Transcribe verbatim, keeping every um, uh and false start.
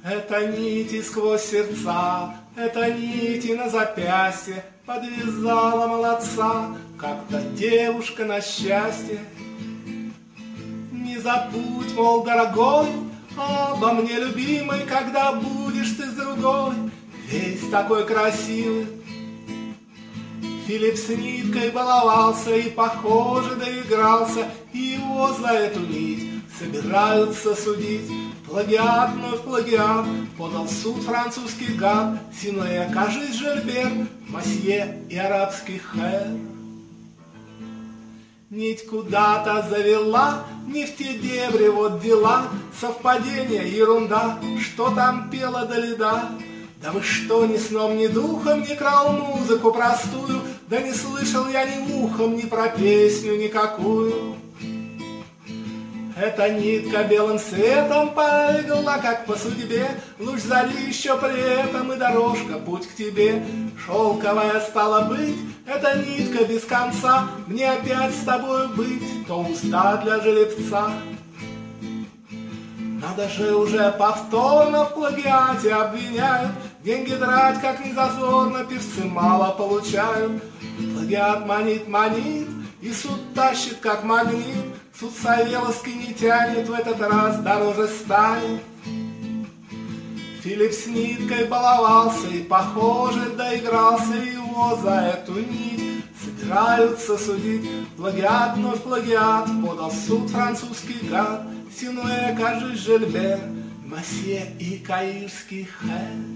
Это нити сквозь сердца, это нити на запястье подвязала молодца как-то девушка на счастье. Не забудь, мол, дорогой, обо мне, любимый, когда будешь ты с другой, весь такой красивый. Филипп с ниткой баловался и, похоже, доигрался, и его за эту нить собираются судить. Плагиат, вновь плагиат, подал в суд французский гад, Синоэ, кажись, Жильбер, Масье и арабский хэр. Нить куда-то завела, не в те дебри, вот дела, совпадение, ерунда, что там пела до льда. Да вы что, ни сном, ни духом не крал музыку простую, да не слышал я ни ухом, ни про песню никакую. Эта нитка белым светом полегла, как по судьбе, луч зари еще при этом, и дорожка, путь к тебе. Шелковая стала быть, эта нитка без конца, мне опять с тобою быть, то уста для жеребца. Надо же уже повторно в плагиате обвиняют, деньги драть как незазорно, певцы мало получают. Плагиат манит, манит, и суд тащит как магнит, суд Савеловский не тянет, в этот раз дороже станет. Филипп с ниткой баловался и, похоже, доигрался, его за эту нить собираются судить. Плагиат, вновь плагиат, подал в суд французский гад, Синоэ, кажись, Жильбер, Масье и каирский хэр.